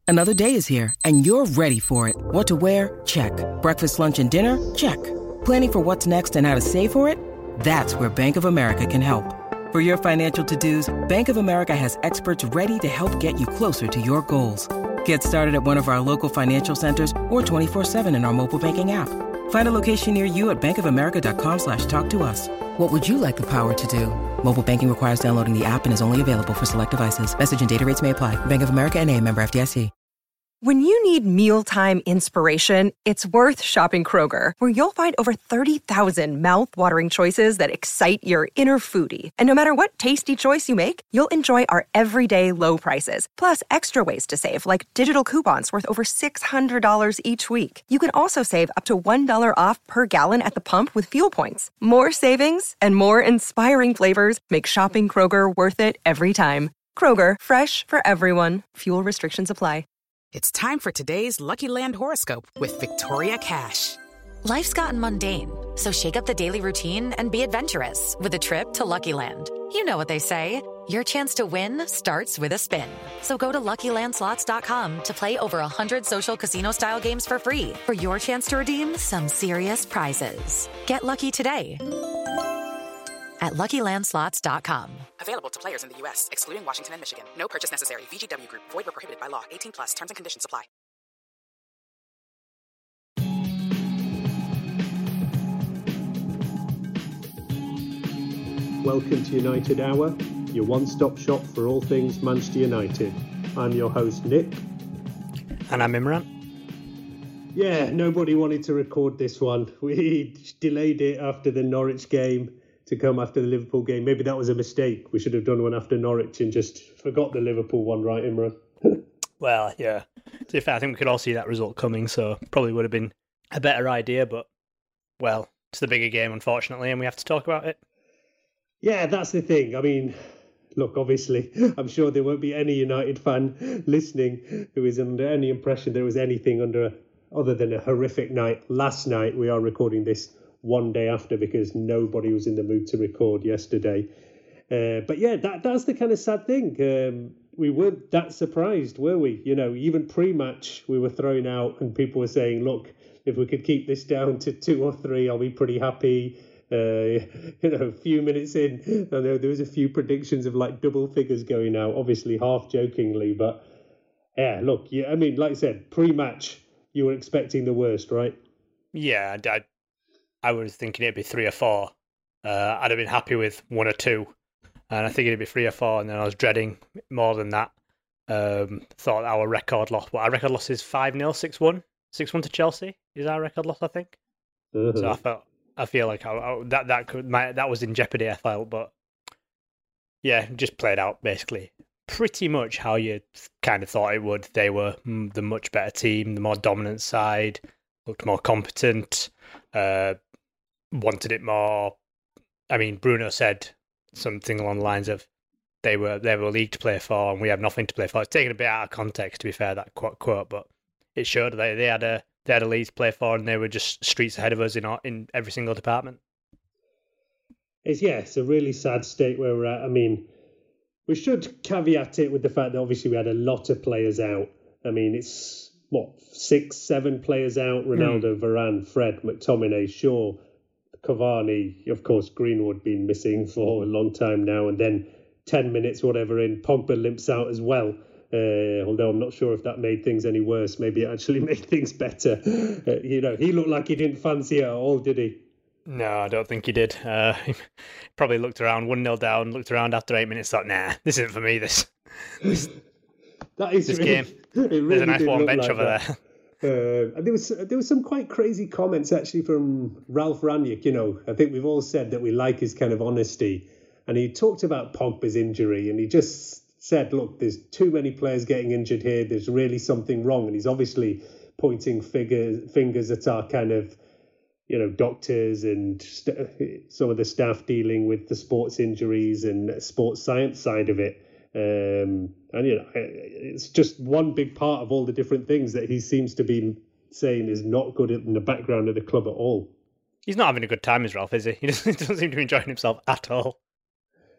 Another day is here, and you're ready for it. What to wear? Check. Breakfast, lunch, and dinner? Check. Planning for what's next and how to save for it? That's where Bank of America can help. For your financial to-dos, Bank of America has experts ready to help get you closer to your goals. Get started at one of our local financial centers or 24/7 in our mobile banking app. Find a location near you at bankofamerica.com/talktous. What would you like the power to do? Mobile banking requires downloading the app and is only available for select devices. Message and data rates may apply. Bank of America N.A., member FDIC. When you need mealtime inspiration, it's worth shopping Kroger, where you'll find over 30,000 mouth-watering choices that excite your inner foodie. And no matter what tasty choice you make, you'll enjoy our everyday low prices, plus extra ways to save, like digital coupons worth over $600 each week. You can also save up to $1 off per gallon at the pump with fuel points. More savings and more inspiring flavors make shopping Kroger worth it every time. Kroger, fresh for everyone. Fuel restrictions apply. It's time for today's Lucky Land horoscope with Victoria Cash. Life's gotten mundane, so shake up the daily routine and be adventurous with a trip to Lucky Land. You know what they say, your chance to win starts with a spin. So go to LuckyLandSlots.com to play over 100 social casino-style games for free for your chance to redeem some serious prizes. Get lucky today at LuckyLandSlots.com. Available to players in the U.S., excluding Washington and Michigan. No purchase necessary. VGW Group. Void where prohibited by law. 18 plus. Terms and conditions apply. Welcome to United Hour, your one-stop shop for all things Manchester United. I'm your host, Nick. And I'm Imran. Yeah, nobody wanted to record this one. We delayed it after the Norwich game to come after the Liverpool game. Maybe that was a mistake. We should have done one after Norwich and just forgot the Liverpool one, right, Imran? Well, yeah. To be fair, I think we could all see that result coming, so probably would have been a better idea, but, well, it's the bigger game, unfortunately, and we have to talk about it. Yeah, that's the thing. I mean, look, obviously, I'm sure there won't be any United fan listening who is under any impression there was anything other than a horrific night. Last night, we are recording this one day after because nobody was in the mood to record yesterday. But yeah, that's the kind of sad thing. We weren't that surprised, were we? You know, even pre-match, we were thrown out and people were saying, look, if we could keep this down to 2 or 3, I'll be pretty happy. A few minutes in, I know there was a few predictions of like double figures going out, obviously half jokingly. But yeah, look, I mean, like I said, pre-match, you were expecting the worst, right? Yeah, I was thinking it'd be 3 or 4. I'd have been happy with 1 or 2, and I think it'd be 3 or 4. And then I was dreading more than that. Thought our record loss. What our record loss is 5-0, 6-1, 6-1 to Chelsea is our record loss, I think. So I feel like that was in jeopardy. I felt, but yeah, just played out basically pretty much how you kind of thought it would. They were the much better team, the more dominant side, looked more competent. Wanted it more. I mean, Bruno said something along the lines of they were a league to play for and we have nothing to play for. It's taken a bit out of context, to be fair, that quote, but it showed they had a league to play for and they were just streets ahead of us in every single department. It's a really sad state where we're at. I mean, we should caveat it with the fact that obviously we had a lot of players out. I mean, it's 6, 7 players out: Ronaldo, Varane, Fred, McTominay, Shaw, Cavani, of course, Greenwood been missing for a long time now, and then 10 minutes, whatever, in, Pogba limps out as well. Although I'm not sure if that made things any worse. Maybe it actually made things better. He looked like he didn't fancy it at all, did he? No, I don't think he did. He probably looked around, 1-0 down, looked around after 8 minutes, thought, nah, this isn't for me, this game. Really, there's a nice warm bench like over there. And there was some quite crazy comments actually from Ralph Rangnick. You know, I think we've all said that we like his kind of honesty, and he talked about Pogba's injury, and he just said, look, there's too many players getting injured here. There's really something wrong, and he's obviously pointing fingers at our kind of, doctors and some of the staff dealing with the sports injuries and sports science side of it. And it's just one big part of all the different things that he seems to be saying is not good in the background of the club at all. He's not having a good time, is Ralph, is he? He doesn't seem to be enjoying himself at all.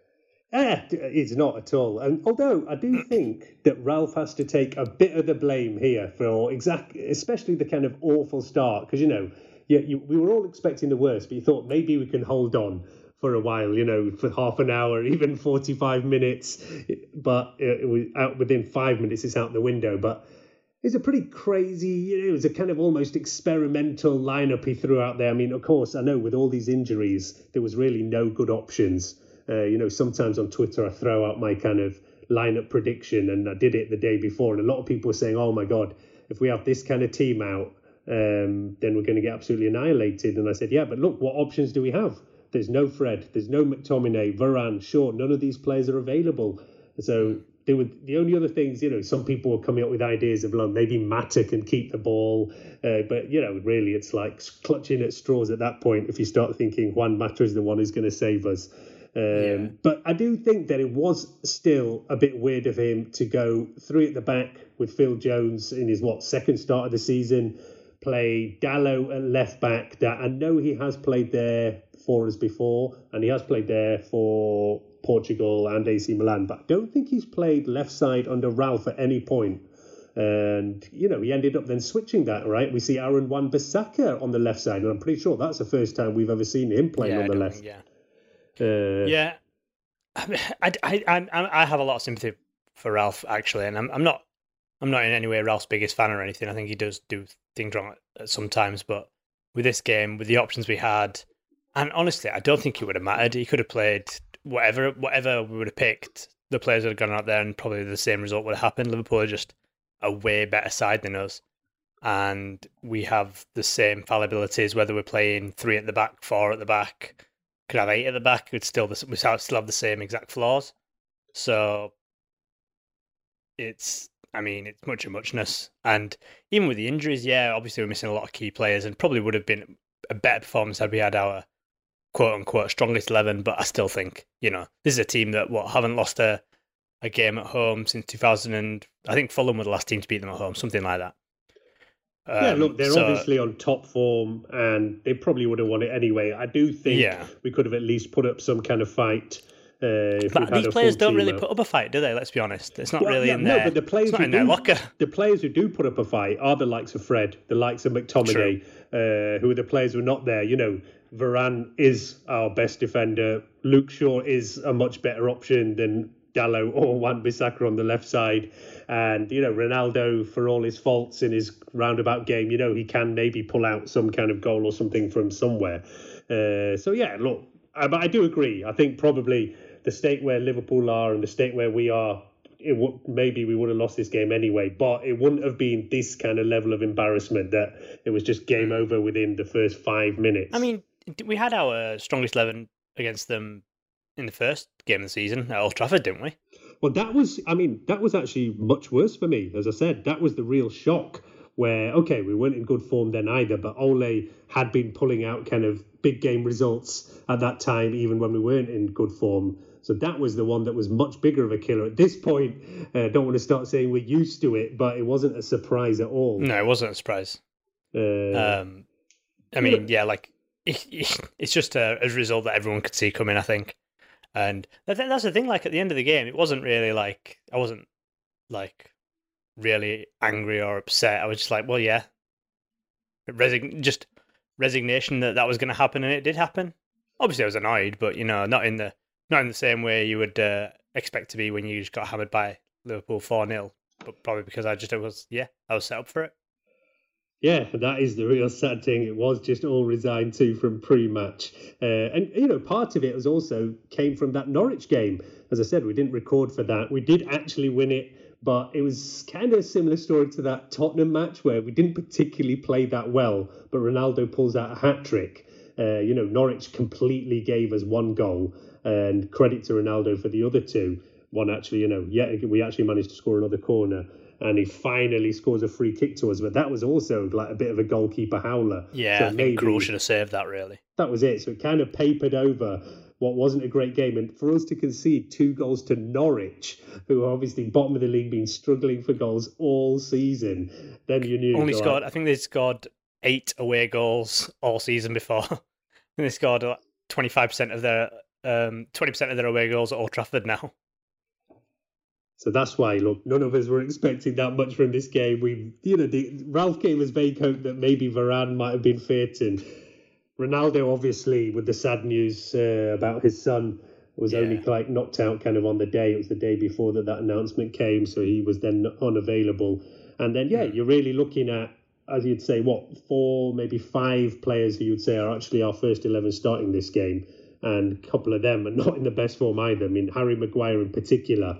It's not at all. And although I do think that Ralph has to take a bit of the blame here for especially the kind of awful start, because we were all expecting the worst, but you thought maybe we can hold on for a while, for half an hour, even 45 minutes. But it was out within 5 minutes. It's out the window. But it's a pretty crazy, it was a kind of almost experimental lineup he threw out there. I mean, of course, I know with all these injuries, there was really no good options. Sometimes on Twitter I throw out my kind of lineup prediction, and I did it the day before, and a lot of people were saying, oh my God, if we have this kind of team out, then we're going to get absolutely annihilated. And I said, yeah, but look, what options do we have? There's no Fred, there's no McTominay, Varane, Shaw, none of these players are available. So there were the only other things, some people were coming up with ideas of like maybe Mata can keep the ball. But, really it's like clutching at straws at that point if you start thinking Juan Mata is the one who's going to save us. But I do think that it was still a bit weird of him to go 3 at the back with Phil Jones in his second start of the season, play Dalot at left back. That I know he has played there for us before, and he has played there for Portugal and AC Milan, but I don't think he's played left side under Ralph at any point. And, he ended up then switching that, right? We see Aaron Wan-Bissaka on the left side, and I'm pretty sure that's the first time we've ever seen him playing on the left. I have a lot of sympathy for Ralph, actually, and I'm not in any way Ralph's biggest fan or anything. I think he does do things wrong sometimes, but with this game, with the options we had, and honestly, I don't think it would have mattered. He could have played whatever we would have picked. The players would have gone out there, and probably the same result would have happened. Liverpool are just a way better side than us, and we have the same fallibilities. Whether we're playing 3 at the back, 4 at the back, could have 8 at the back, we still have the same exact flaws. So it's much of muchness. And even with the injuries, obviously we're missing a lot of key players, and probably would have been a better performance had we had our quote-unquote strongest 11. But I still think, this is a team that haven't lost a game at home since 2000, and I think Fulham were the last team to beat them at home, something like that. Look, they're obviously on top form, and they probably would have won it anyway. I do think we could have at least put up some kind of fight. But these players don't really put up a fight, do they? Let's be honest. It's not really in there. No, but the players in their locker. The players who do put up a fight are the likes of Fred, the likes of McTominay, who are the players who are not there. Varane is our best defender. Luke Shaw is a much better option than Dalot or Wan-Bissaka on the left side. And, Ronaldo, for all his faults in his roundabout game, he can maybe pull out some kind of goal or something from somewhere. Look, but I do agree. I think probably the state where Liverpool are and the state where we are, maybe we would have lost this game anyway, but it wouldn't have been this kind of level of embarrassment that it was just game over within the first 5 minutes. I mean, we had our strongest 11 against them in the first game of the season at Old Trafford, didn't we? Well, that was actually much worse for me. As I said, that was the real shock where, okay, we weren't in good form then either, but Ole had been pulling out kind of big game results at that time, even when we weren't in good form. So that was the one that was much bigger of a killer. At this point, I don't want to start saying we're used to it, but it wasn't a surprise at all. No, it wasn't a surprise. It's just a result that everyone could see coming, I think. And that's the thing, like, at the end of the game, it wasn't really like, I wasn't, like, really angry or upset. I was just like, well, yeah. Resignation that was going to happen, and it did happen. Obviously, I was annoyed, but, not in the same way you would expect to be when you just got hammered by Liverpool 4-0. But probably because I was set up for it. Yeah, that is the real sad thing. It was just all resigned to from pre-match. And part of it was also came from that Norwich game. As I said, we didn't record for that. We did actually win it, but it was kind of a similar story to that Tottenham match where we didn't particularly play that well, but Ronaldo pulls out a hat-trick. Norwich completely gave us 1 goal, and credit to Ronaldo for the other 2. One actually, we actually managed to score another corner, and he finally scores a free kick to us. But that was also like a bit of a goalkeeper howler. Yeah, so I think Krul should have saved that, really. That was it. So it kind of papered over what wasn't a great game. And for us to concede 2 goals to Norwich, who are obviously bottom of the league, been struggling for goals all season, then you knew. I think they scored 8 away goals all season before. And they scored 25% of their 20% of their away goals at Old Trafford now. So that's why, look, none of us were expecting that much from this game. Ralph Kane was vague hope that maybe Varane might have been fit, and Ronaldo, obviously, with the sad news about his son, was only like knocked out kind of on the day. It was the day before that announcement came, so he was then unavailable. And then, you're really looking at, as you'd say, 4, maybe 5 players who you'd say are actually our first 11 starting this game. And a couple of them are not in the best form either. I mean, Harry Maguire in particular.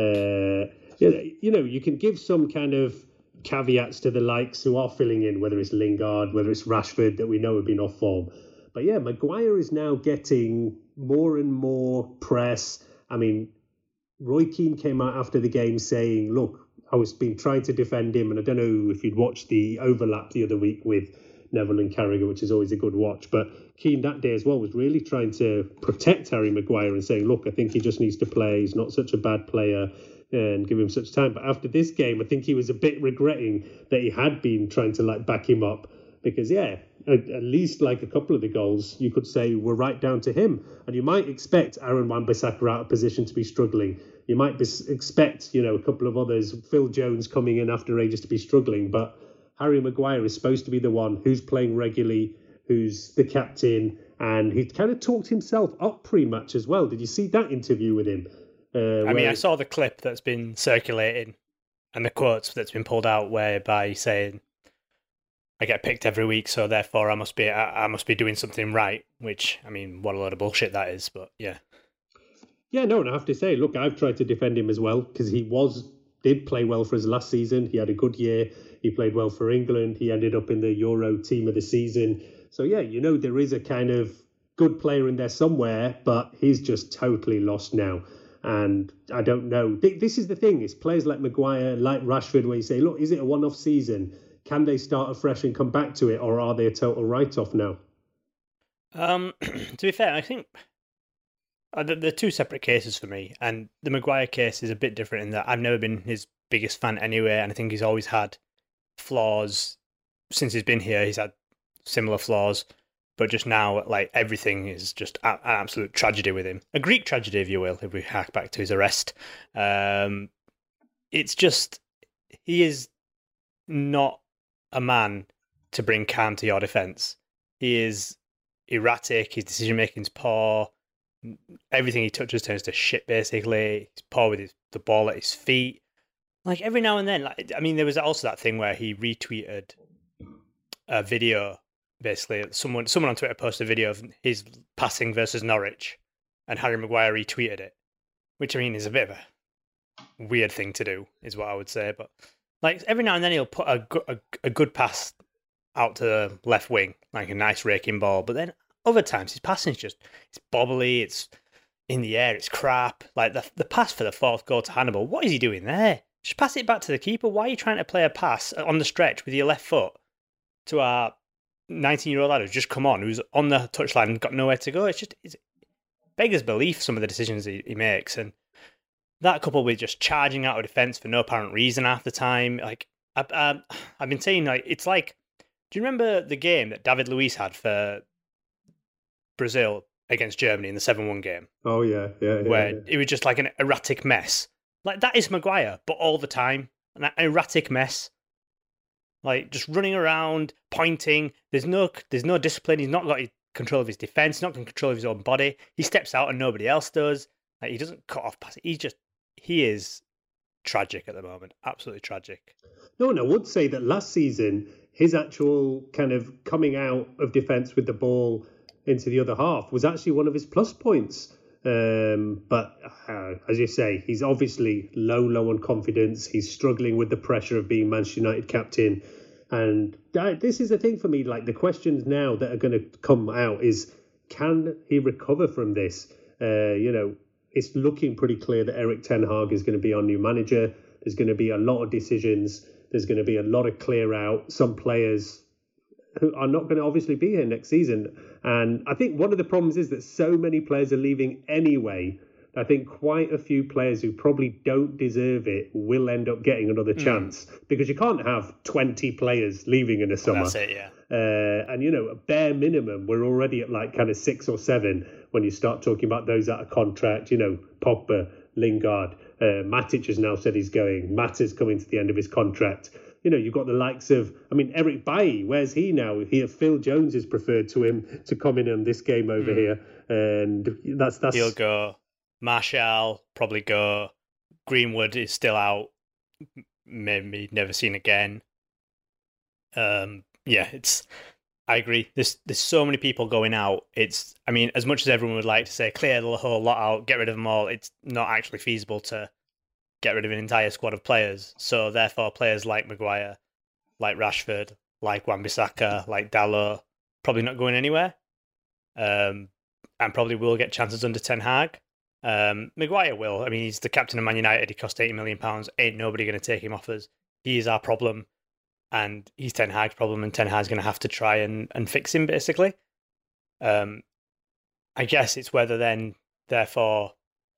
You can give some kind of caveats to the likes who are filling in, whether it's Lingard, whether it's Rashford, that we know have been off form. But Maguire is now getting more and more press. I mean, Roy Keane came out after the game saying, look, I was been trying to defend him, and I don't know if you'd watched the overlap the other week with Neville and Carragher, which is always a good watch. But Keane that day as well was really trying to protect Harry Maguire and saying, look, I think he just needs to play. He's not such a bad player, and give him such time. But after this game, I think he was a bit regretting that he had been trying to back him up, because at least a couple of the goals you could say were right down to him. And you might expect Aaron Wan-Bissaka out of position to be struggling. You might expect a couple of others, Phil Jones coming in after ages, to be struggling. But Harry Maguire is supposed to be the one who's playing regularly, who's the captain, and he kind of talked himself up pre-match as well. Did you see that interview with him? I saw the clip that's been circulating and the quotes that's been pulled out, whereby he's saying, I get picked every week, so therefore I must be doing something right, which, I mean, what a load of bullshit that is, but yeah. Yeah, no, and I have to say, look, I've tried to defend him as well, because he did play well for us last season. He had a good year. He played well for England. He ended up in the Euro team of the season. So, there is a kind of good player in there somewhere, but he's just totally lost now. And I don't know. This is the thing. It's players like Maguire, like Rashford, where you say, look, is it a one-off season? Can they start afresh and come back to it, or are they a total write-off now? To be fair, I think they're two separate cases for me. And the Maguire case is a bit different in that I've never been his biggest fan anyway, and I think he's always had flaws. Since he's been here, he's had similar flaws. But just now, everything is just an absolute tragedy with him. A Greek tragedy, if you will, if we hark back to his arrest. It's just, he is not a man to bring calm to your defence. He is erratic, his decision-making's poor, everything he touches turns to shit, basically. He's poor with the ball at his feet. Every now and then, there was also that thing where he retweeted a video. Basically, someone on Twitter posted a video of his passing versus Norwich, and Harry Maguire retweeted it, which is a bit of a weird thing to do, is what I would say. But every now and then he'll put a good pass out to the left wing, a nice raking ball. But then other times his passing is it's bobbly, it's in the air, it's crap. The pass for the fourth goal to Hannibal, what is he doing there? Just pass it back to the keeper. Why are you trying to play a pass on the stretch with your left foot to our 19-year-old lad who's just come on, who's on the touchline and got nowhere to go? It's beggars belief, some of the decisions he makes, and that coupled with just charging out of defence for no apparent reason half the time. I've been saying, it's do you remember the game that David Luiz had for Brazil against Germany in the 7-1 game? Oh yeah. Where it was just an erratic mess. That is Maguire, but all the time, an erratic mess. Just running around, pointing. There's no discipline. He's not got control of his defence. He's not got control of his own body. He steps out and nobody else does. He doesn't cut off passes. He is tragic at the moment. Absolutely tragic. No, and I would say that last season, his actual kind of coming out of defence with the ball into the other half was actually one of his plus points. But as you say, he's obviously low on confidence. He's struggling with the pressure of being Manchester United captain. And this is the thing for me, the questions now that are going to come out is, can he recover from this? It's looking pretty clear that Erik ten Hag is going to be our new manager. There's going to be a lot of decisions. There's going to be a lot of clear out. Some players who are not going to obviously be here next season. And I think one of the problems is that so many players are leaving anyway. I think quite a few players who probably don't deserve it will end up getting another chance, because you can't have 20 players leaving in a summer. That's it, yeah. And, a bare minimum, we're already at kind of 6 or 7. when you start talking about those out of contract, Pogba, Lingard, Matic has now said he's going. Mata's coming to the end of his contract. You've got the likes of, Eric Bailly, where's he now? Phil Jones is preferred to him to come in on this game over here. And that's... He'll go. Martial, probably go. Greenwood is still out. Maybe never seen again. I agree. There's so many people going out. As much as everyone would like to say, clear the whole lot out, get rid of them all, it's not actually feasible to get rid of an entire squad of players. So therefore, players like Maguire, like Rashford, like Wan-Bissaka, like Dalot, probably not going anywhere. And probably will get chances under Ten Hag. Maguire will. He's the captain of Man United. He cost £80 million. Ain't nobody going to take him off us. He is our problem. And he's Ten Hag's problem, and Ten Hag's going to have to try and fix him, basically. I guess it's whether then, therefore,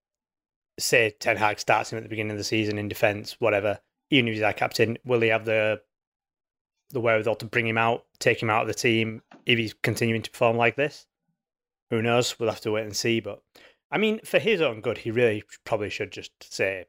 say Ten Hag starts him at the beginning of the season in defence, whatever, even if he's our captain, will he have the wherewithal to bring him out, take him out of the team if he's continuing to perform like this? Who knows? We'll have to wait and see. But, for his own good, he really probably should just say,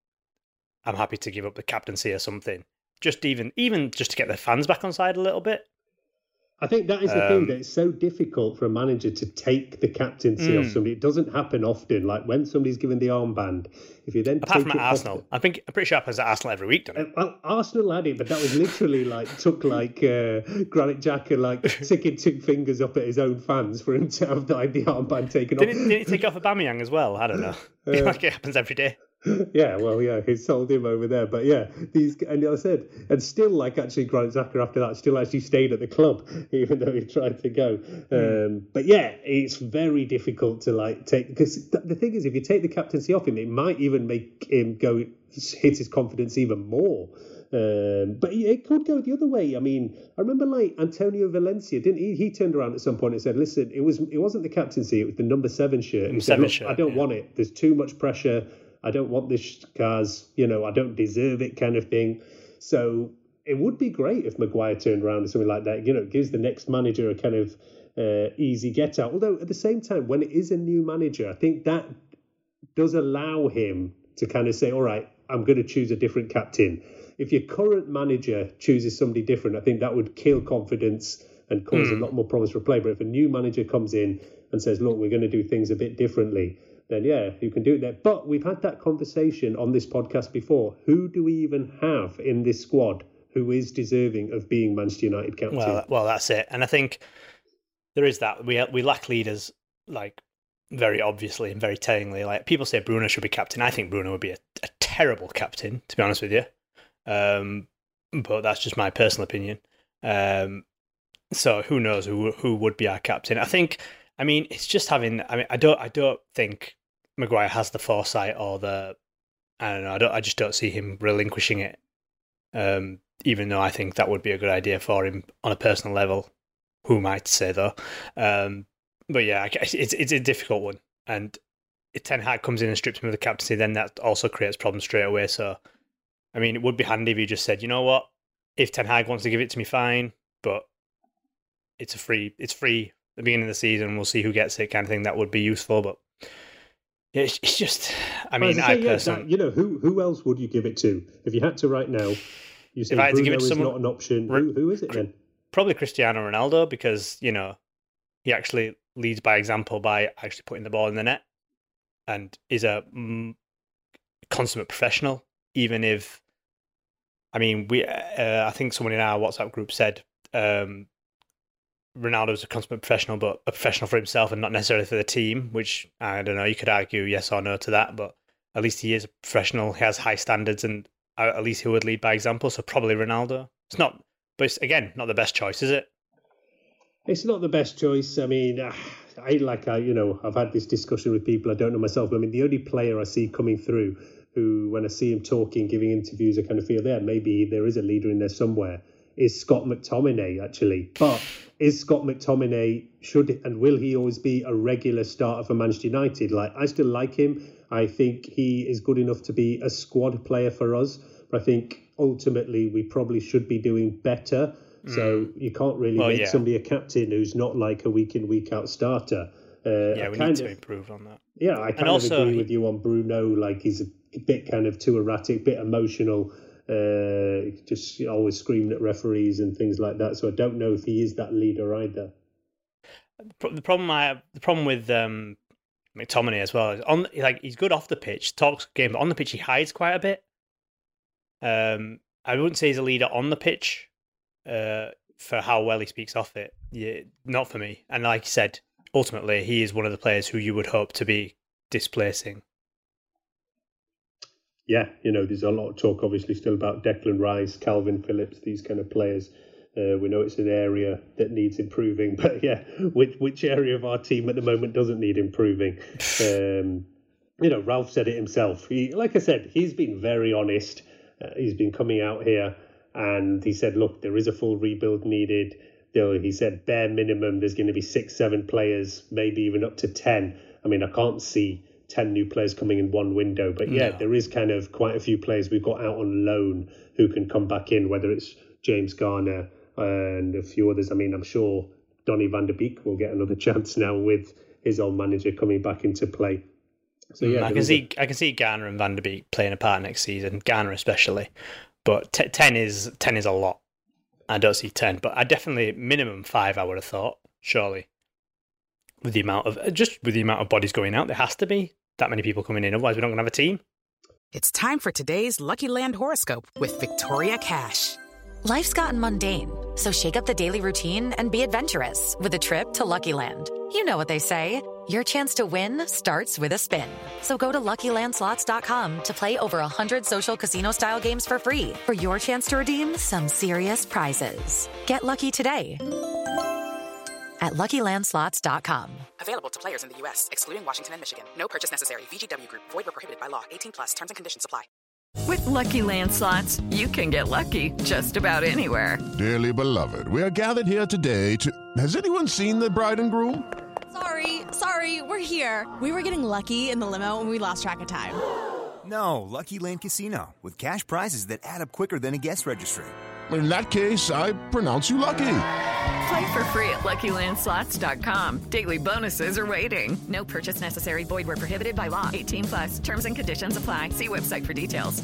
I'm happy to give up the captaincy or something. Just even just to get the fans back on side a little bit. I think that is the thing, that it's so difficult for a manager to take the captaincy of somebody. It doesn't happen often. Like when somebody's given the armband, if you then apart take from it at Arsenal, I'm pretty sure it happens at Arsenal every week, doesn't it? Well, Arsenal had it, but that was literally took Granit Xhaka sticking 2 fingers up at his own fans for him to have the armband taken off. Didn't he take off Aubameyang as well? I don't know. Like it happens every day. He sold him over there, but and I said, and still actually Granit Xhaka after that still actually stayed at the club even though he tried to go. But it's very difficult to take, because the thing is, if you take the captaincy off him, it might even make him hit his confidence even more. But it could go the other way. I remember Antonio Valencia, didn't he? He turned around at some point and said, "Listen, it wasn't the captaincy; it was the number 7 shirt." He said, "I don't want it. There's too much pressure. I don't want this, cars. I don't deserve it," kind of thing. So it would be great if Maguire turned around and something like that. It gives the next manager a kind of easy get out. Although at the same time, when it is a new manager, I think that does allow him to kind of say, all right, I'm going to choose a different captain. If your current manager chooses somebody different, I think that would kill confidence and cause a lot more problems for play. But if a new manager comes in and says, look, we're going to do things a bit differently, then you can do it there. But we've had that conversation on this podcast before. Who do we even have in this squad who is deserving of being Manchester United captain? Well, that's it. And I think there is that. We lack leaders, very obviously and very tellingly. People say Bruno should be captain. I think Bruno would be a terrible captain, to be honest with you. But that's just my personal opinion. So who knows who would be our captain? I think. It's just having. I don't think Maguire has the foresight or the. I don't know. I just don't see him relinquishing it. Even though I think that would be a good idea for him on a personal level. Who might say though? But it's a difficult one. And if Ten Hag comes in and strips him of the captaincy, then that also creates problems straight away. So, it would be handy if you just said, you know what? If Ten Hag wants to give it to me, fine. But it's free. The beginning of the season, we'll see who gets it, kind of thing. That would be useful, but it's just. I personally, who else would you give it to if you had to right now? You say if I had Bruno to give it to is someone, not an option. Who is it then? Probably Cristiano Ronaldo, because he actually leads by example by actually putting the ball in the net, and is a consummate professional. Even if, I think someone in our WhatsApp group said. Ronaldo's a consummate professional, but a professional for himself and not necessarily for the team, which, I don't know, you could argue yes or no to that, but at least he is a professional, he has high standards, and at least he would lead by example, so probably Ronaldo. It's not, but it's, again, not the best choice, is it? It's not the best choice. I've had this discussion with people, I don't know myself, but the only player I see coming through who, when I see him talking, giving interviews, I kind of feel maybe there is a leader in there somewhere, is Scott McTominay, actually. But is Scott McTominay, will he always be a regular starter for Manchester United? I still like him. I think he is good enough to be a squad player for us. But I think ultimately we probably should be doing better. So you can't really make somebody a captain who's not a week in, week out starter. Yeah, we need to improve on that. Yeah, I kind of agree with you on Bruno. Like, he's a bit kind of too erratic, bit emotional, just always screaming at referees and things like that. So I don't know if he is that leader either. The problem with McTominay as well is he's good off the pitch, talks game, but on the pitch he hides quite a bit. I wouldn't say he's a leader on the pitch for how well he speaks off it. Yeah, not for me. And like you said, ultimately he is one of the players who you would hope to be displacing. Yeah, there's a lot of talk obviously still about Declan Rice, Calvin Phillips, these kind of players. We know it's an area that needs improving, but yeah, which area of our team at the moment doesn't need improving? Ralph said it himself. Like I said, he's been very honest. He's been coming out here and he said, look, there is a full rebuild needed. He said bare minimum, there's going to be 6-7 players, maybe even up to 10. I mean, I can't see 10 new players coming in one window, but yeah, There is kind of quite a few players we've got out on loan who can come back in, whether it's James Garner and a few others. I mean, I'm sure Donny van der Beek will get another chance now with his old manager coming back into play. So yeah, I can see Garner and Van der Beek playing a part next season, Garner especially. But 10 is a lot. I don't see 10, but I definitely minimum 5. I would have thought, surely, with the amount of bodies going out, there has to be that many people coming in. Otherwise, we're not going to have a team. It's time for today's Lucky Land horoscope with Victoria Cash. Life's gotten mundane, so shake up the daily routine and be adventurous with a trip to Lucky Land. You know what they say, your chance to win starts with a spin. So go to LuckyLandSlots.com to play over 100 social casino-style games for free for your chance to redeem some serious prizes. Get lucky today at LuckyLandSlots.com. Available to players in the U.S., excluding Washington and Michigan. No purchase necessary. VGW Group. Void where prohibited by law. 18+. Terms and conditions apply. With Lucky Land Slots, you can get lucky just about anywhere. Dearly beloved, we are gathered here today to... Has anyone seen the bride and groom? Sorry, we're here. We were getting lucky in the limo and we lost track of time. No, Lucky Land Casino, with cash prizes that add up quicker than a guest registry. In that case, I pronounce you lucky. Play for free at LuckyLandSlots.com. Daily bonuses are waiting. No purchase necessary. Void where prohibited by law. 18+. Terms and conditions apply. See website for details.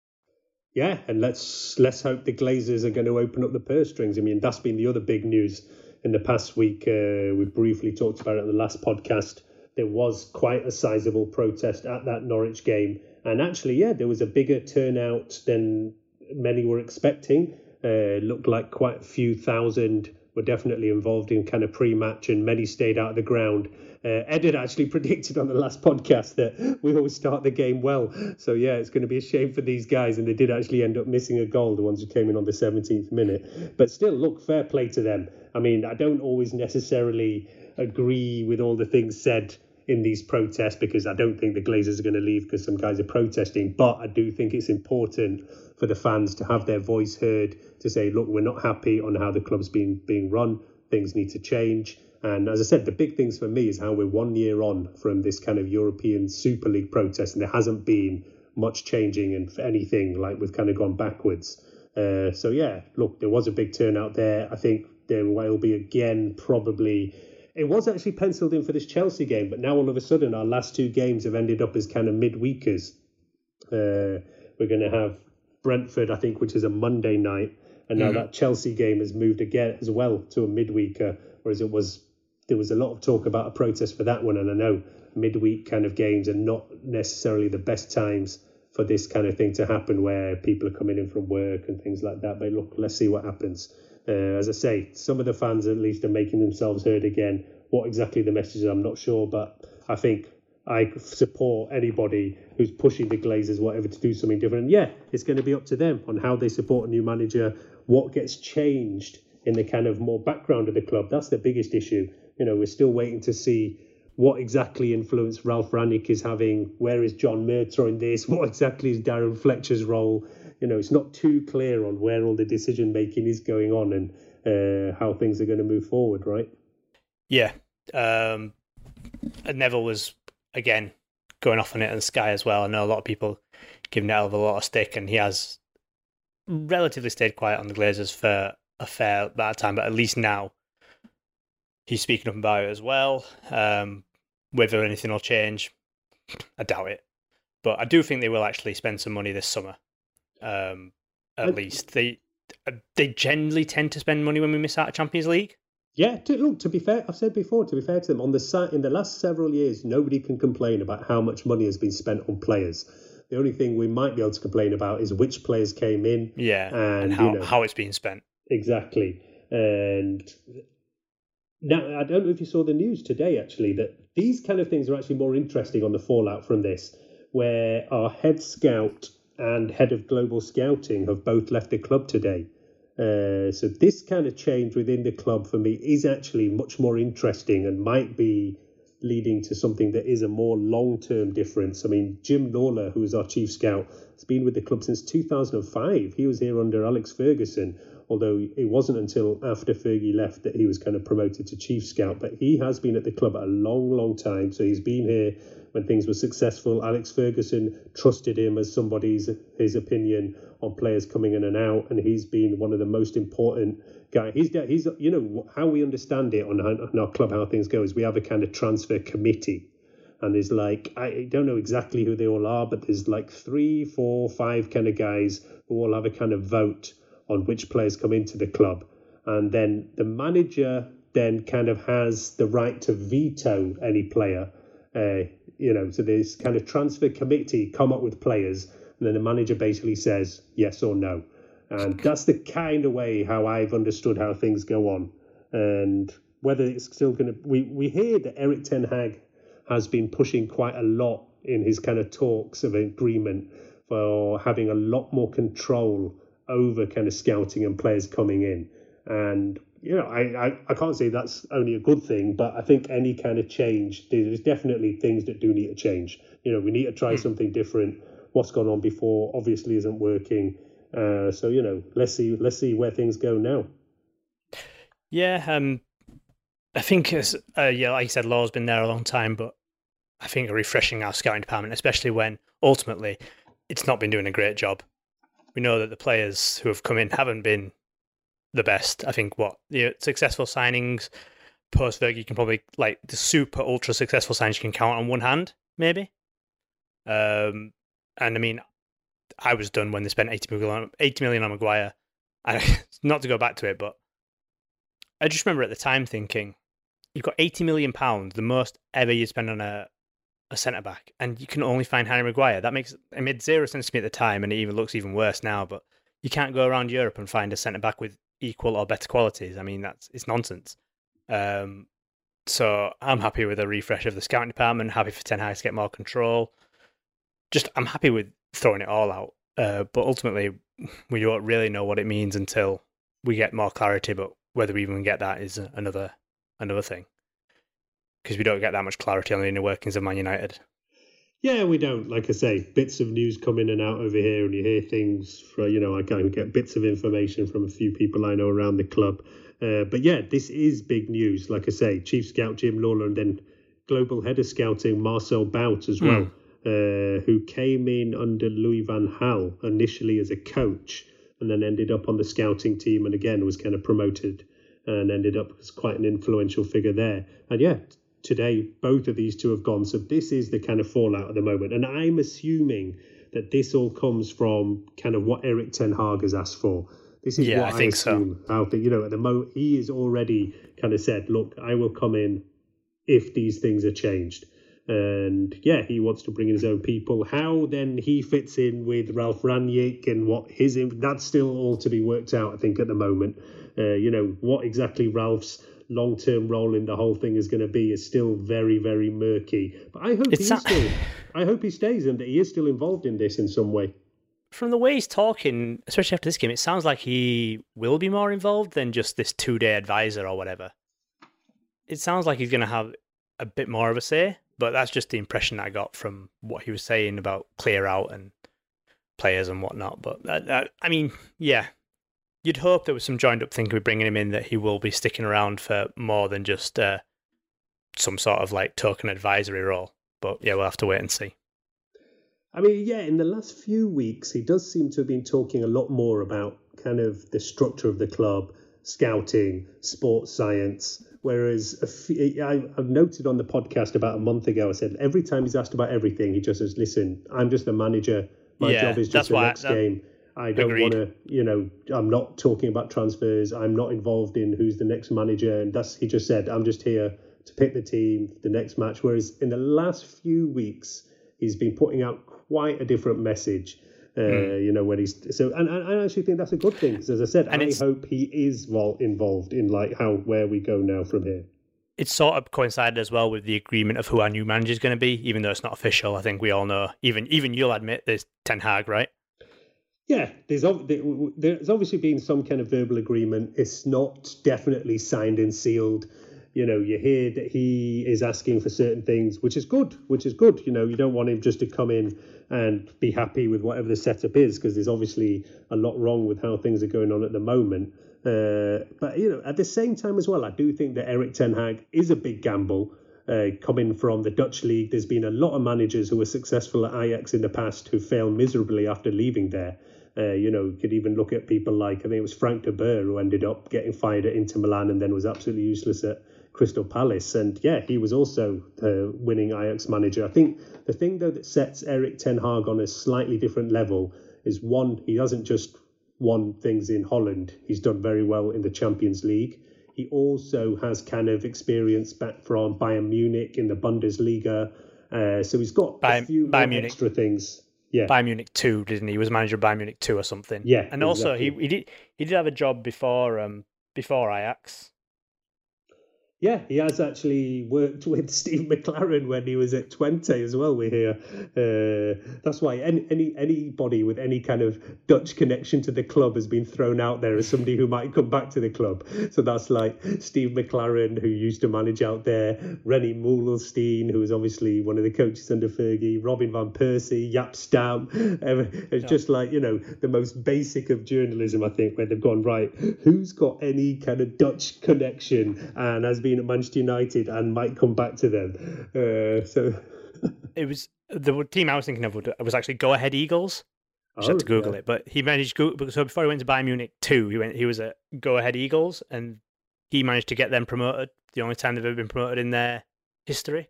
Yeah, and let's hope the Glazers are going to open up the purse strings. I mean, that's been the other big news in the past week. We briefly talked about it in the last podcast. There was quite a sizable protest at that Norwich game. And actually, yeah, there was a bigger turnout than many were expecting. Looked like quite a few thousand were definitely involved in kind of pre-match, and many stayed out of the ground. Ed had actually predicted on the last podcast that we always start the game well. So yeah, it's going to be a shame for these guys, and they did actually end up missing a goal, the ones who came in on the 17th minute. But still, look, fair play to them. I mean, I don't always necessarily agree with all the things said in these protests, because I don't think the Glazers are going to leave because some guys are protesting, but I do think it's important for the fans to have their voice heard, to say, look, we're not happy on how the club's being run, things need to change. And as I said, the big things for me is how we're 1 year on from this kind of European Super League protest, and there hasn't been much changing, and for anything, like, we've kind of gone backwards. So yeah, look, there was a big turnout there. I think there will be again, probably. It was actually penciled in for this Chelsea game, but now all of a sudden our last 2 games have ended up as kind of midweekers. We're going to have Brentford, I think, which is a Monday night, and now that Chelsea game has moved again as well to a midweeker, whereas there was a lot of talk about a protest for that one, and I know midweek kind of games are not necessarily the best times for this kind of thing to happen, where people are coming in from work and things like that. But look, let's see what happens. As I say, some of the fans at least are making themselves heard again. What exactly the message is, I'm not sure, but I think I support anybody who's pushing the Glazers, whatever, to do something different. And yeah, it's going to be up to them on how they support a new manager, what gets changed in the kind of more background of the club. That's the biggest issue. We're still waiting to see what exactly influence Ralph Rangnick is having. Where is John Murtough in this? What exactly is Darren Fletcher's role? It's not too clear on where all the decision making is going on and how things are going to move forward, right? Yeah. Neville was, again, going off on it on Sky as well. I know a lot of people giving Neville a lot of stick, and he has relatively stayed quiet on the Glazers for a fair amount of time, but at least now he's speaking up about it as well. Whether anything will change, I doubt it. But I do think they will actually spend some money this summer. At least they generally tend to spend money when we miss out of Champions League. Yeah, to be fair, I've said before, to be fair to them, in the last several years, nobody can complain about how much money has been spent on players. The only thing we might be able to complain about is which players came in. Yeah, and how it's being spent. Exactly. And now, I don't know if you saw the news today, actually, that these kind of things are actually more interesting on the fallout from this, where our head scout and head of global scouting have both left the club today. So this kind of change within the club for me is actually much more interesting and might be leading to something that is a more long-term difference. I mean, Jim Lawler, who is our chief scout, has been with the club since 2005. He was here under Alex Ferguson, although it wasn't until after Fergie left that he was kind of promoted to chief scout. But he has been at the club a long, long time. So he's been here when things were successful. Alex Ferguson trusted him as somebody's his opinion on players coming in and out, and he's been one of the most important guys. He's you know how we understand it on our club, how things go is we have a kind of transfer committee, and there's like I don't know exactly who they all are, but there's like 3, 4, 5 kind of guys who all have a kind of vote on which players come into the club, and then the manager then kind of has the right to veto any player. So there's kind of transfer committee come up with players, and then the manager basically says yes or no. And that's the kind of way how I've understood how things go on. And whether it's still going to... We hear that Erik ten Hag has been pushing quite a lot in his kind of talks of agreement for having a lot more control over kind of scouting and players coming in. And, I can't say that's only a good thing, but I think any kind of change, there's definitely things that do need to change. We need to try something different. What's gone on before obviously isn't working. So, let's see where things go now. Yeah, I think, like you said, Law's been there a long time, but I think refreshing our scouting department, especially when ultimately it's not been doing a great job. We know that the players who have come in haven't been the best. I think successful signings post-Fergie, you can probably, like the super ultra successful signings you can count on one hand, maybe. And I mean, I was done when they spent 80 million on Maguire. Not to go back to it, but I just remember at the time thinking, you've got £80 million, the most ever you'd spend on a centre-back, and you can only find Harry Maguire. It made zero sense to me at the time, and it even looks even worse now, but you can't go around Europe and find a centre-back with equal or better qualities. I mean, it's nonsense. So I'm happy with a refresh of the scouting department, happy for Ten Hag to get more control. I'm happy with throwing it all out, but ultimately we don't really know what it means until we get more clarity, but whether we even get that is another thing, because we don't get that much clarity on the inner workings of Man United. Yeah, we don't. Like I say, bits of news come in and out over here, and you hear things I can get bits of information from a few people I know around the club. But yeah, this is big news. Like I say, Chief Scout Jim Lawler, and then Global Head of Scouting Marcel Bout as well, who came in under Louis van Gaal initially as a coach, and then ended up on the scouting team, and again was kind of promoted and ended up as quite an influential figure there. And yeah, today both of these two have gone. So this is the kind of fallout at the moment. And I'm assuming that this all comes from kind of what Erik ten Hag has asked for. This is what I think assume. So. At the moment, he has already kind of said, look, I will come in if these things are changed. And yeah, he wants to bring in his own people. How then he fits in with Ralf Rangnick and what that's still all to be worked out, I think, at the moment. What exactly Ralph's long-term role in the whole thing is going to be is still very, very murky. But I hope he stays and that he is still involved in this in some way. From the way he's talking, especially after this game, it sounds like he will be more involved than just this 2-day advisor or whatever. It sounds like he's going to have a bit more of a say, but that's just the impression I got from what he was saying about clear out and players and whatnot. But I mean, yeah, you'd hope there was some joined up thinking with bringing him in, that he will be sticking around for more than just some sort of like token advisory role. But yeah, we'll have to wait and see. I mean, yeah, in the last few weeks, he does seem to have been talking a lot more about kind of the structure of the club, scouting, sports science, Whereas I've noted on the podcast about a month ago, I said every time he's asked about everything, he just says, "Listen, I'm just the manager. My job is just the next game. I don't want to, I'm not talking about transfers. I'm not involved in who's the next manager." And he just said, "I'm just here to pick the team, the next match." Whereas in the last few weeks, he's been putting out quite a different message. When he's and I actually think that's a good thing, because as I said, I hope he is involved in where we go now from here. It's sort of coincided as well with the agreement of who our new manager is going to be, even though it's not official. I think we all know. Even you'll admit there's Ten Hag, right? Yeah, there's obviously been some kind of verbal agreement. It's not definitely signed and sealed. You hear that he is asking for certain things, which is good. You don't want him just to come in and be happy with whatever the setup is, because there's obviously a lot wrong with how things are going on at the moment. But at the same time as well, I do think that Erik ten Hag is a big gamble. Coming from the Dutch league, there's been a lot of managers who were successful at Ajax in the past who failed miserably after leaving there. You could even look at people like, I think it was Frank de Boer, who ended up getting fired at Inter Milan and then was absolutely useless at Crystal Palace. And yeah, he was also the winning Ajax manager. I think the thing, though, that sets Erik ten Hag on a slightly different level is, one, he hasn't just won things in Holland. He's done very well in the Champions League. He also has kind of experience back from Bayern Munich in the Bundesliga. So he's got a few extra things. Yeah. Bayern Munich 2, didn't he? He was manager of Bayern Munich 2 or something. Yeah. And also he did have a job before Ajax. Yeah, he has actually worked with Steve McLaren when he was at Twente as well, we hear. That's why anybody with any kind of Dutch connection to the club has been thrown out there as somebody who might come back to the club. So that's like Steve McLaren, who used to manage out there, René Mullenstein, who was obviously one of the coaches under Fergie, Robin van Persie, Jaap Stam. It's just like, the most basic of journalism, I think, where they've gone, right, who's got any kind of Dutch connection and has been at Manchester United and might come back to them. It was the team I was thinking of was actually Go Ahead Eagles. I just had to Google it, but he managed. So before he went to Bayern Munich 2, he was at Go Ahead Eagles, and he managed to get them promoted. The only time they've ever been promoted in their history.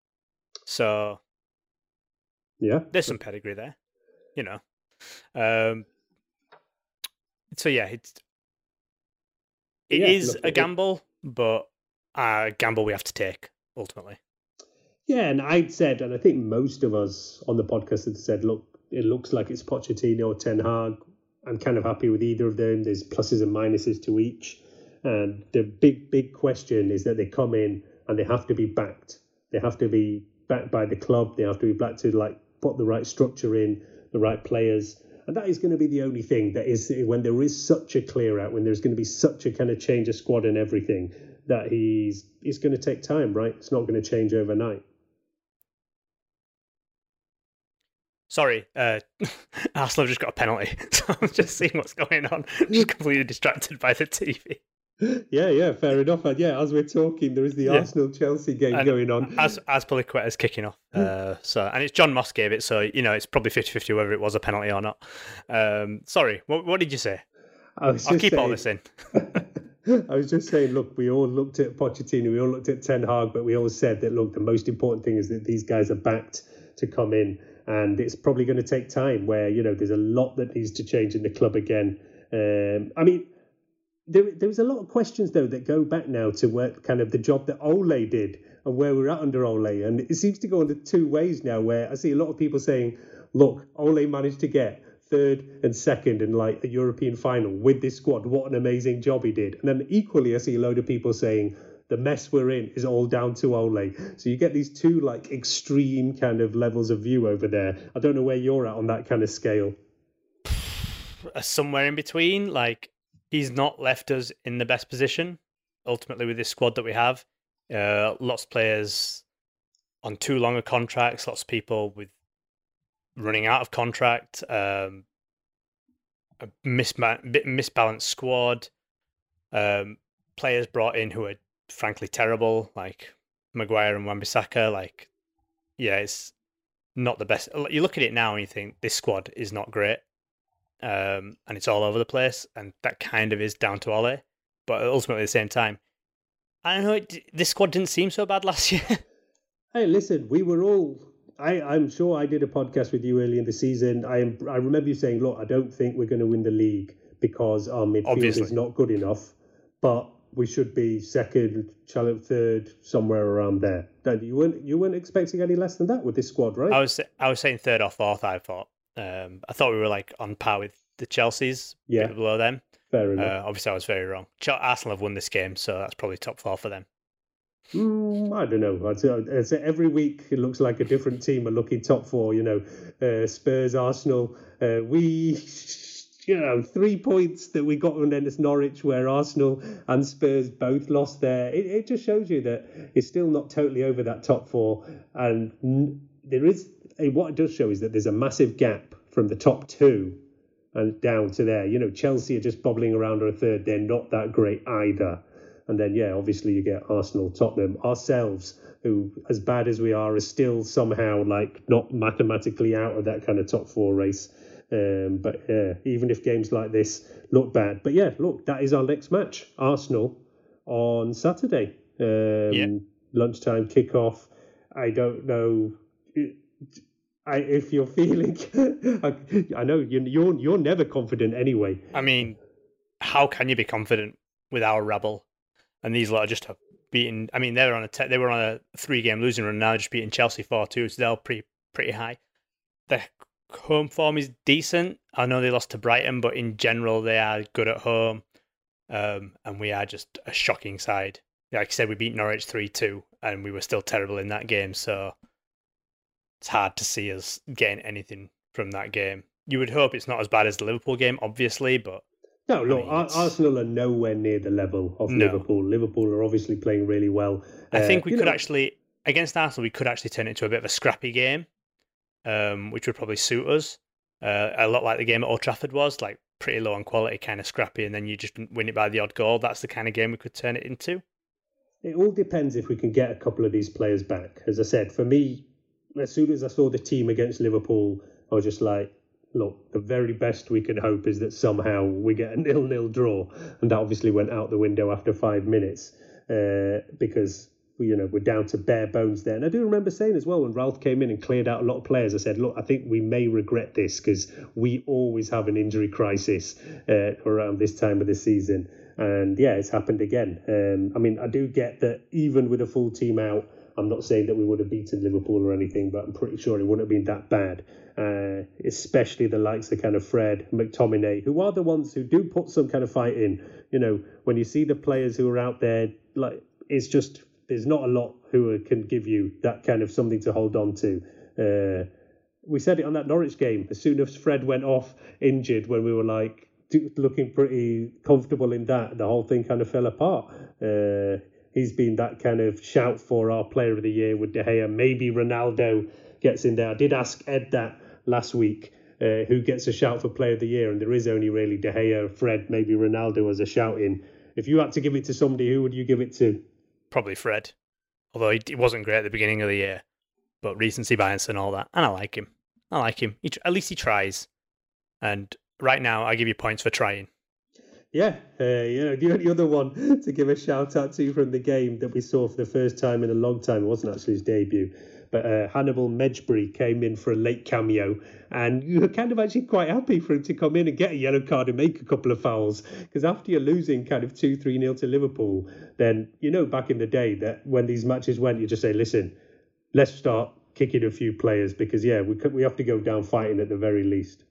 So yeah, there's some pedigree there, So yeah, it is a gamble, but a gamble we have to take ultimately. Yeah, and I'd said, and I think most of us on the podcast have said, look, it looks like it's Pochettino or Ten Hag. I'm kind of happy with either of them. There's pluses and minuses to each. And the big question is that they come in and they have to be backed. They have to be backed by the club. They have to be backed to put the right structure in, the right players. And that is going to be the only thing that is, when there is such a clear out, when there's going to be such a kind of change of squad and everything, that it's going to take time, right? It's not going to change overnight. Sorry, Arsenal have just got a penalty, so I'm just seeing what's going on. Just completely distracted by the TV. Yeah, fair enough. And yeah, as we're talking, there is the Arsenal-Chelsea game going on. As Piliqueta's kicking off. And it's John Moss gave it, so, it's probably 50-50 whether it was a penalty or not. Sorry, what did you say? I'll keep all this in. I was just saying, look, we all looked at Pochettino, we all looked at Ten Hag, but we all said that, look, the most important thing is that these guys are backed to come in, and it's probably going to take time where, there's a lot that needs to change in the club again. There was a lot of questions, though, that go back now to what kind of the job that Ole did and where we're at under Ole. And it seems to go in the two ways now, where I see a lot of people saying, look, Ole managed to get third and second in a European final with this squad. What an amazing job he did. And then equally, I see a load of people saying the mess we're in is all down to Ole. So you get these two extreme kind of levels of view over there. I don't know where you're at on that kind of scale. Somewhere in between. He's not left us in the best position, ultimately, with this squad that we have. Lots of players on too long of contracts, lots of people with running out of contract, a misbalanced squad, players brought in who are frankly terrible, like Maguire and Wan-Bissaka. It's not the best. You look at it now and you think this squad is not great. And it's all over the place, and that kind of is down to Ole. But ultimately, at the same time, I don't know. This squad didn't seem so bad last year. Hey, listen, we were all. I'm sure I did a podcast with you early in the season. I remember you saying, "Look, I don't think we're going to win the league because our midfield is not good enough, but we should be second, challenge third, somewhere around there." You weren't expecting any less than that with this squad, right? I was saying third or fourth. I thought we were like on par with the Chelsea's, below them. Fair enough. Obviously, I was very wrong. Arsenal have won this game, so that's probably top 4 for them. I don't know. I'd say every week it looks like a different team are looking top 4. Spurs, Arsenal. 3 points that we got against Norwich, where Arsenal and Spurs both lost there. It just shows you that it's still not totally over that top 4, and what it does show is that there's a massive gap from the top 2 and down to there. Chelsea are just bobbling around on a third. They're not that great either. And then, obviously you get Arsenal, Tottenham, ourselves, who, as bad as we are still somehow not mathematically out of that kind of top 4 race. But even if games like this look bad. But look, that is our next match. Arsenal on Saturday. Lunchtime kickoff. I don't know if you're feeling... I know you're never confident anyway. I mean, how can you be confident with our rabble? And these lot are just beating. I mean, they were on a 3-game losing run now, just beating Chelsea 4-2, so they're pretty high. Their home form is decent. I know they lost to Brighton, but in general, they are good at home. And we are just a shocking side. Like I said, we beat Norwich 3-2, and we were still terrible in that game. So it's hard to see us getting anything from that game. You would hope it's not as bad as the Liverpool game, obviously, but. No, look, Arsenal are nowhere near the level of Liverpool. Liverpool are obviously playing really well. I think we could actually, against Arsenal, we could actually turn it into a bit of a scrappy game, which would probably suit us. A lot like the game at Old Trafford was, like pretty low on quality, kind of scrappy, and then you just win it by the odd goal. That's the kind of game we could turn it into. It all depends if we can get a couple of these players back. As I said, for me, as soon as I saw the team against Liverpool, I was just like, look, the very best we can hope is that somehow we get a 0-0 draw. And that obviously went out the window after 5 minutes because, we're down to bare bones there. And I do remember saying as well, when Ralph came in and cleared out a lot of players, I said, look, I think we may regret this because we always have an injury crisis around this time of the season. And it's happened again. I do get that even with a full team out, I'm not saying that we would have beaten Liverpool or anything, but I'm pretty sure it wouldn't have been that bad. Especially the likes of kind of Fred, McTominay, who are the ones who do put some kind of fight in. When you see the players who are out there, it's just, there's not a lot who can give you that kind of something to hold on to. We said it on that Norwich game. As soon as Fred went off injured, when we were looking pretty comfortable in that, the whole thing kind of fell apart. He's been that kind of shout for our player of the year with De Gea. Maybe Ronaldo gets in there. I did ask Ed that last week, who gets a shout for player of the year, and there is only really De Gea, Fred, maybe Ronaldo as a shout in. If you had to give it to somebody, who would you give it to? Probably Fred, although he wasn't great at the beginning of the year, but recency bias and all that, and I like him. At least he tries, and right now I give you points for trying. Yeah, the only other one to give a shout out to from the game that we saw for the first time in a long time, it wasn't actually his debut, but Hannibal Mejbri came in for a late cameo, and you were kind of actually quite happy for him to come in and get a yellow card and make a couple of fouls, because after you're losing kind of 2-3-0 to Liverpool, then back in the day that when these matches went, you just say, listen, let's start kicking a few players, because we have to go down fighting at the very least.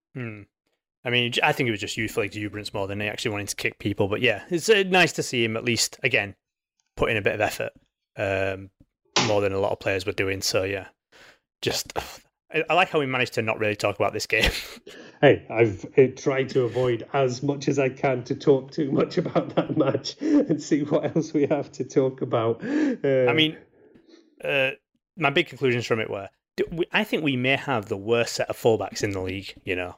I mean, I think it was just youthful exuberance more than he actually wanting to kick people. But it's nice to see him at least, again, put in a bit of effort, more than a lot of players were doing. So, I like how we managed to not really talk about this game. Hey, I've tried to avoid as much as I can to talk too much about that match and see what else we have to talk about. My big conclusions from it were, I think we may have the worst set of fullbacks in the league,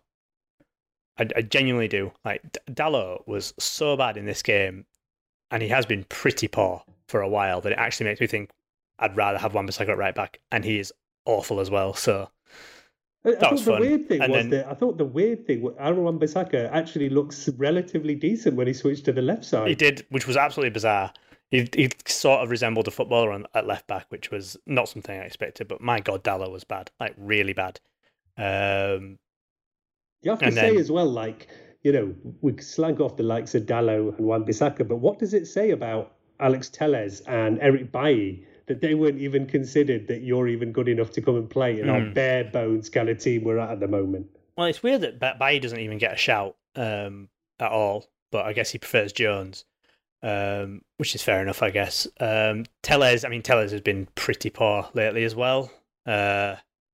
I genuinely do. Dalot was so bad in this game, and he has been pretty poor for a while, that it actually makes me think I'd rather have Wan-Bissaka at right back, and he is awful as well. So I thought the weird thing was Aaron Wan-Bissaka actually looks relatively decent when he switched to the left side. He did, which was absolutely bizarre. He sort of resembled a footballer at left back, which was not something I expected. But my God, Dalot was bad, like really bad. You have to say as well, like, you know, we slank off the likes of Dalot and Wan-Bissaka, but what does it say about Alex Telles and Eric Bailly that they weren't even considered that you're even good enough to come and play in our bare bones kind of team we're at the moment? Well, it's weird that Bailly doesn't even get a shout at all, but I guess he prefers Jones, which is fair enough, I guess. Telles has been pretty poor lately as well. Yeah,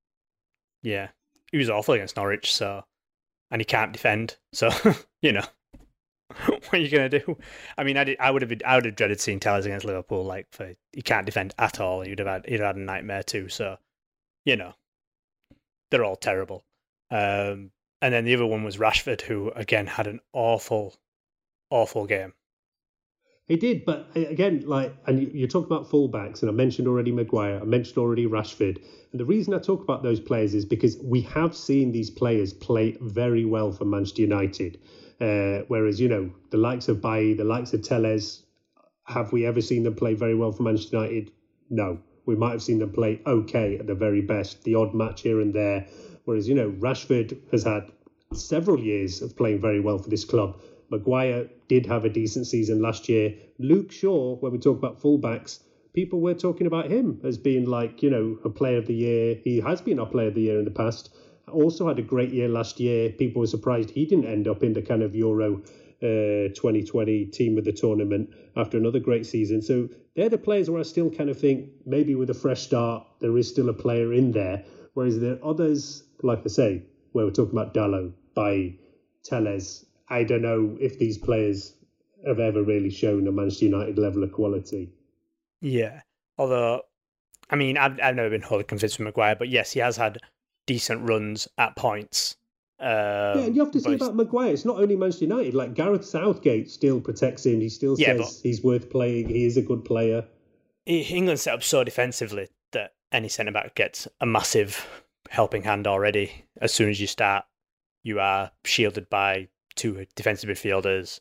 he was awful against Norwich, and he can't defend, so you know. What are you going to do? I mean, I would have dreaded seeing Telles against Liverpool. Like, he can't defend at all. He'd have had a nightmare too. So, you know, they're all terrible. And then the other one was Rashford, who again had an awful, awful game. He did, but again, and you talk about fullbacks, and I mentioned already Maguire, I mentioned already Rashford, and the reason I talk about those players is because we have seen these players play very well for Manchester United. Whereas, you know, the likes of Bailly, the likes of Telles, have we ever seen them play very well for Manchester United? No. We might have seen them play okay at the very best, the odd match here and there. Whereas, you know, Rashford has had several years of playing very well for this club. Maguire did have a decent season last year. Luke Shaw, when we talk about fullbacks, people were talking about him as being like, you know, a player of the year. He has been our player of the year in the past. Also had a great year last year. People were surprised he didn't end up in the kind of Euro 2020 team of the tournament after another great season. So they're the players where I still kind of think maybe with a fresh start, there is still a player in there. Whereas there are others, like I say, where we're talking about Dalot, Bailly, Telles. I don't know if these players have ever really shown a Manchester United level of quality. Yeah. Although, I mean, I've never been wholly convinced with Maguire, but yes, he has had decent runs at points. And you have to say about Maguire, it's not only Manchester United. Like Gareth Southgate still protects him. He still says he's worth playing. He is a good player. England set up so defensively that any centre-back gets a massive helping hand already. As soon as you start, you are shielded by two defensive midfielders.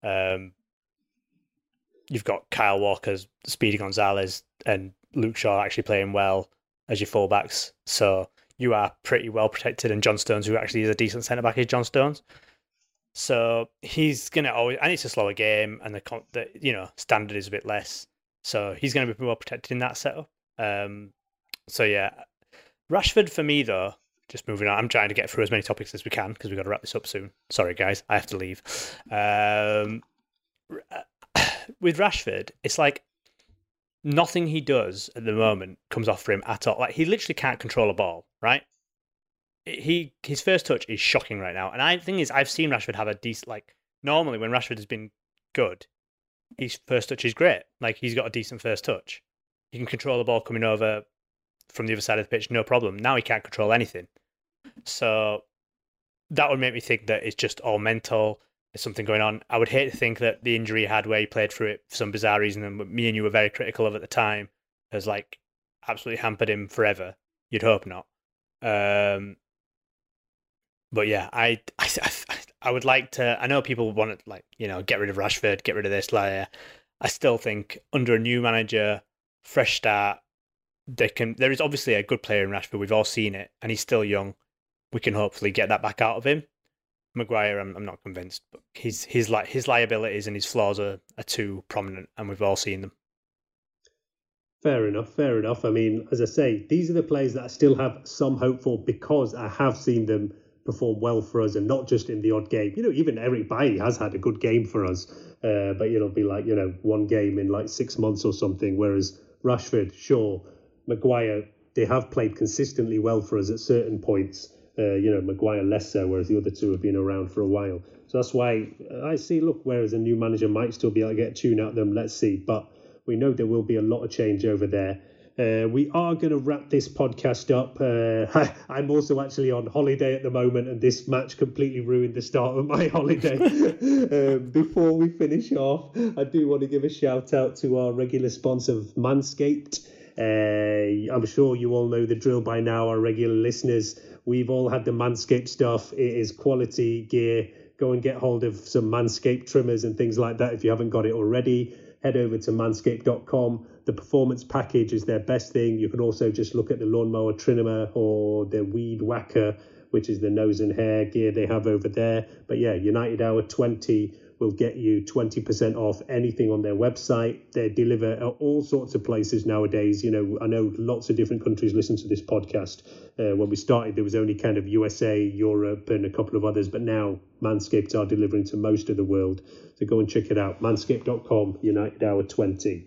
You've got Kyle Walker's Speedy Gonzalez and Luke Shaw actually playing well as your fullbacks. So you are pretty well protected, and John Stones, who actually is a decent centre-back, is John Stones. So he's going to always... And it's a slower game, and the you know, standard is a bit less. So he's going to be well protected in that setup. So yeah. Rashford, for me, though, just moving on, I'm trying to get through as many topics as we can, because we've got to wrap this up soon. Sorry, guys, I have to leave. With Rashford, it's like nothing he does at the moment comes off for him at all. Like, he literally can't control a ball, right? His first touch is shocking right now. And the thing is, I've seen Rashford have a decent, like, normally when Rashford has been good, his first touch is great. Like, he's got a decent first touch. He can control the ball coming over from the other side of the pitch, no problem. Now he can't control anything. So that would make me think that it's just all mental. There's something going on. I would hate to think that the injury he had where he played through it for some bizarre reason, and me and you were very critical of at the time, has like absolutely hampered him forever. You'd hope not. But yeah, I would like to. I know people want to, like, you know, get rid of Rashford, get rid of this. Like, I still think under a new manager, fresh start, there is obviously a good player in Rashford. We've all seen it, and he's still young. We can hopefully get that back out of him. Maguire, I'm not convinced, but his liabilities and his flaws are too prominent, and we've all seen them. Fair enough. I mean, as I say, these are the players that I still have some hope for, because I have seen them perform well for us, and not just in the odd game. You know, even Eric Bailly has had a good game for us, but it'll be like, you know, one game in like 6 months or something, whereas Rashford, Shaw, Maguire, they have played consistently well for us at certain points. You know, Maguire less so, whereas the other two have been around for a while. So that's why I see, look, whereas a new manager might still be able to get a tune out of them, let's see. But we know there will be a lot of change over there. We are going to wrap this podcast up. I'm also actually on holiday at the moment, and this match completely ruined the start of my holiday. Before we finish off, I do want to give a shout out to our regular sponsor, Manscaped. I'm sure you all know the drill by now, our regular listeners. We've all had the Manscaped stuff. It is quality gear. Go and get hold of some Manscaped trimmers and things like that if you haven't got it already. Head over to manscaped.com. The performance package is their best thing. You can also just look at the lawnmower trimmer or the weed whacker, which is the nose and hair gear they have over there. But yeah, United Hour 20 will get you 20% off anything on their website. They deliver at all sorts of places nowadays. You know, I know lots of different countries listen to this podcast. When we started, there was only kind of USA, Europe, and a couple of others. But now Manscaped are delivering to most of the world. So go and check it out. Manscaped.com, United Hour 20.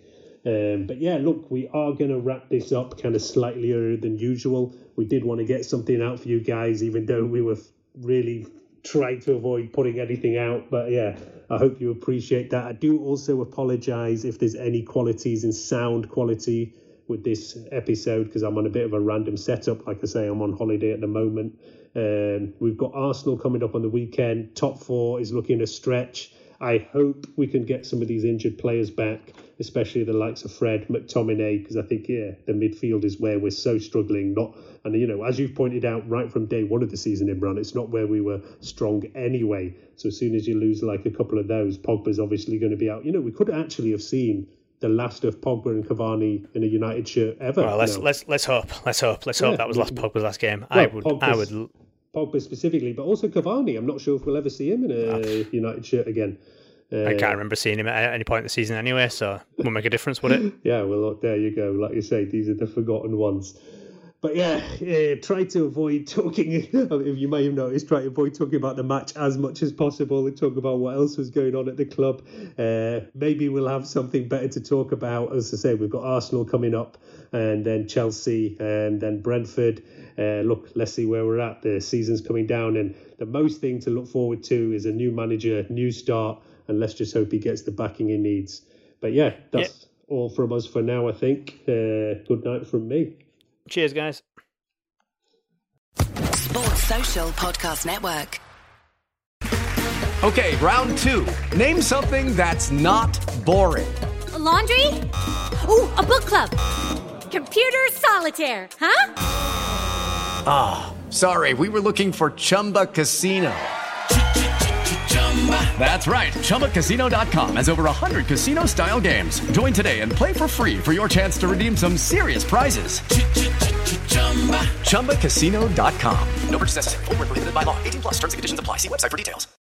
But yeah, look, we are going to wrap this up kind of slightly earlier than usual. We did want to get something out for you guys, even though we were really trying to avoid putting anything out. But yeah, I hope you appreciate that. I do also apologise if there's any qualities in sound quality with this episode, because I'm on a bit of a random setup. Like I say, I'm on holiday at the moment. We've got Arsenal coming up on the weekend. Top 4 is looking a stretch. I hope we can get some of these injured players back, especially the likes of Fred, McTominay, because I think, the midfield is where we're so struggling. And, you know, as you've pointed out right from day one of the season, Imran, it's not where we were strong anyway. So as soon as you lose like a couple of those, Pogba's obviously going to be out. You know, we could actually have seen the last of Pogba and Cavani in a United shirt ever. Well, let's hope. Let's hope that was Pogba's last game. Well, I would. Pogba specifically, but also Cavani. I'm not sure if we'll ever see him in a United shirt again. I can't remember seeing him at any point in the season anyway, so it won't make a difference, would it? Yeah, well, look, there you go. Like you say, these are the forgotten ones. But yeah, try to avoid talking, if you may have noticed, try to avoid talking about the match as much as possible and talk about what else was going on at the club. Maybe we'll have something better to talk about. As I say, we've got Arsenal coming up and then Chelsea and then Brentford. Look, let's see where we're at. The season's coming down and the most thing to look forward to is a new manager, new start, and let's just hope he gets the backing he needs. But yeah, that's all from us for now, I think. Good night from me. Cheers, guys. Sports Social Podcast Network. Okay, round 2. Name something that's not boring. A laundry? Ooh, a book club. Computer solitaire, huh? Ah, sorry, we were looking for Chumba Casino. That's right. ChumbaCasino.com has over 100 casino-style games. Join today and play for free for your chance to redeem some serious prizes. ChumbaCasino.com. No purchase necessary. Void where prohibited by law. 18+. Terms and conditions apply. See website for details.